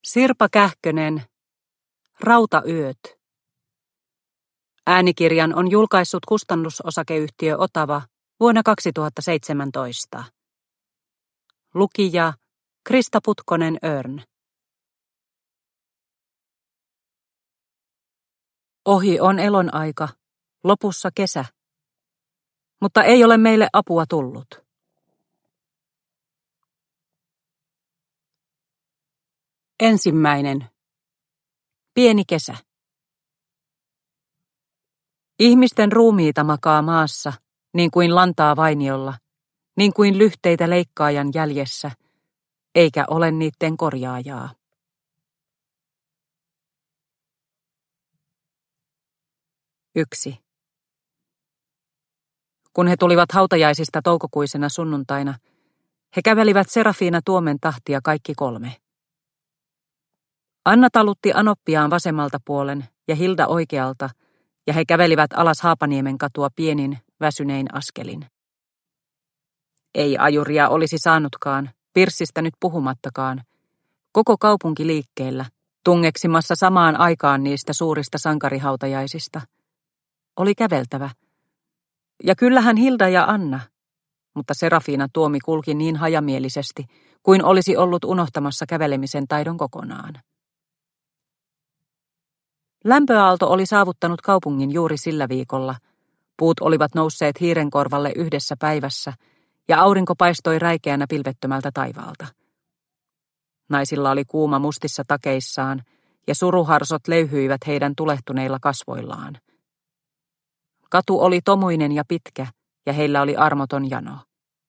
Sirpa Kähkönen, Rautayöt. Äänikirjan on julkaissut kustannusosakeyhtiö Otava vuonna 2017. Lukija Krista Putkonen-Örn. Ohi on elonaika, lopussa kesä, mutta ei ole meille apua tullut. Ensimmäinen. Pieni kesä. Ihmisten ruumiita makaa maassa, niin kuin lantaa vainiolla, niin kuin lyhteitä leikkaajan jäljessä, eikä ole niiden korjaajaa. Yksi. Kun he tulivat hautajaisista toukokuisena sunnuntaina, he kävelivät Serafiina Tuomen tahtia kaikki kolme. Anna talutti anoppiaan vasemmalta puolen ja Hilda oikealta, ja he kävelivät alas Haapaniemen katua pienin, väsynein askelin. Ei ajuria olisi saanutkaan, pirssistä nyt puhumattakaan. Koko kaupunki liikkeellä, tungeksimassa samaan aikaan niistä suurista sankarihautajaisista. Oli käveltävä. Ja kyllähän Hilda ja Anna, mutta Serafiina Tuomi kulki niin hajamielisesti, kuin olisi ollut unohtamassa kävelemisen taidon kokonaan. Lämpöaalto oli saavuttanut kaupungin juuri sillä viikolla. Puut olivat nousseet hiirenkorvalle yhdessä päivässä, ja aurinko paistoi räikeänä pilvettömältä taivaalta. Naisilla oli kuuma mustissa takeissaan, ja suruharsot löyhyivät heidän tulehtuneilla kasvoillaan. Katu oli tomuinen ja pitkä, ja heillä oli armoton jano.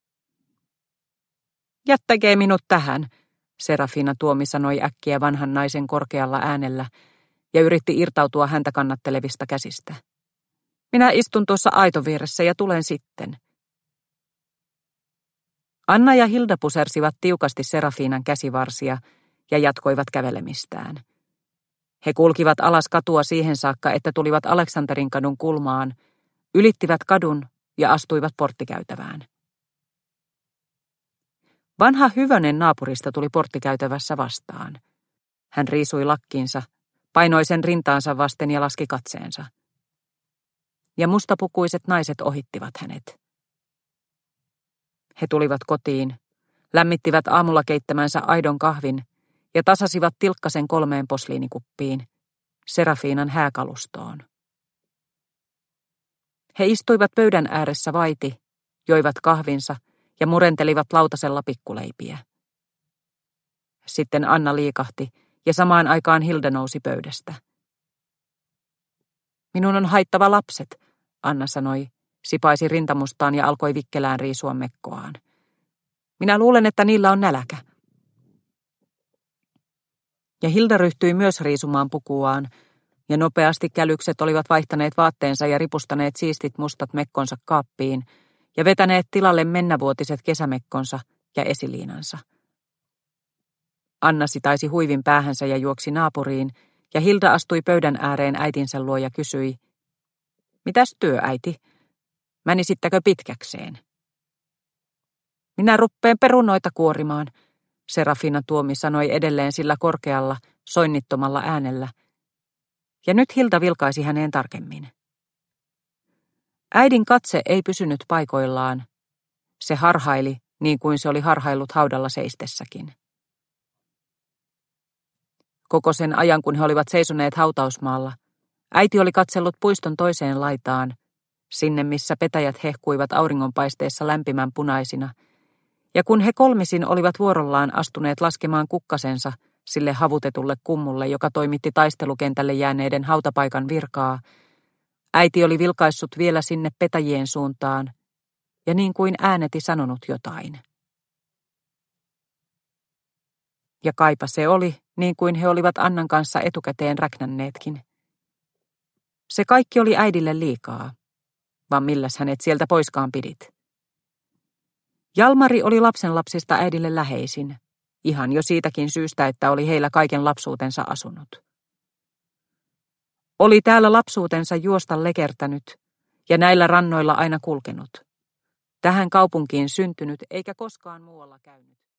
"Jättäkää minut tähän", Serafiina Tuomi sanoi äkkiä vanhan naisen korkealla äänellä, ja yritti irtautua häntä kannattelevista käsistä. "Minä istun tuossa aitovieressä ja tulen sitten." Anna ja Hilda pusersivat tiukasti Serafiinan käsivarsia ja jatkoivat kävelemistään. He kulkivat alas katua siihen saakka, että tulivat Aleksanterin kadun kulmaan, ylittivät kadun ja astuivat porttikäytävään. Vanha Hyvönen naapurista tuli porttikäytävässä vastaan. Hän riisui lakkiinsa, painoi sen rintaansa vasten ja laski katseensa. Ja mustapukuiset naiset ohittivat hänet. He tulivat kotiin, lämmittivät aamulla keittämänsä aidon kahvin ja tasasivat tilkkasen 3 posliinikuppiin, Serafiinan hääkalustoon. He istuivat pöydän ääressä vaiti, joivat kahvinsa ja murentelivat lautasella pikkuleipiä. Sitten Anna liikahti ja samaan aikaan Hilda nousi pöydästä. "Minun on haittava lapset", Anna sanoi, sipaisi rintamustaan ja alkoi vikkelään riisua mekkoaan. "Minä luulen, että niillä on nälkä." Ja Hilda ryhtyi myös riisumaan pukuaan, ja nopeasti kälykset olivat vaihtaneet vaatteensa ja ripustaneet siistit mustat mekkonsa kaappiin ja vetäneet tilalle mennävuotiset kesämekkonsa ja esiliinansa. Anna sitaisi huivin päähänsä ja juoksi naapuriin, ja Hilda astui pöydän ääreen äitinsä luo ja kysyi, "Mitäs työ, äiti? Mänisittekö pitkäkseen?" "Minä ruppeen perunoita kuorimaan", Serafiina Tuomi sanoi edelleen sillä korkealla, soinnittomalla äänellä, ja nyt Hilda vilkaisi häneen tarkemmin. Äidin katse ei pysynyt paikoillaan. Se harhaili, niin kuin se oli harhaillut haudalla seistessäkin. Koko sen ajan, kun he olivat seisoneet hautausmaalla, äiti oli katsellut puiston toiseen laitaan, sinne missä petäjät hehkuivat auringonpaisteessa lämpimän punaisina, ja kun he kolmisin olivat vuorollaan astuneet laskemaan kukkasensa sille havutetulle kummulle, joka toimitti taistelukentälle jääneiden hautapaikan virkaa, äiti oli vilkaissut vielä sinne petäjien suuntaan, ja niin kuin ääneti sanonut jotain. Ja kaipa se oli, niin kuin he olivat Annan kanssa etukäteen räknänneetkin. Se kaikki oli äidille liikaa, vaan milläs hänet sieltä poiskaan pidit. Jalmari oli lapsenlapsista äidille läheisin, ihan jo siitäkin syystä, että oli heillä kaiken lapsuutensa asunut. Oli täällä lapsuutensa juosta lekertänyt ja näillä rannoilla aina kulkenut. Tähän kaupunkiin syntynyt eikä koskaan muualla käynyt.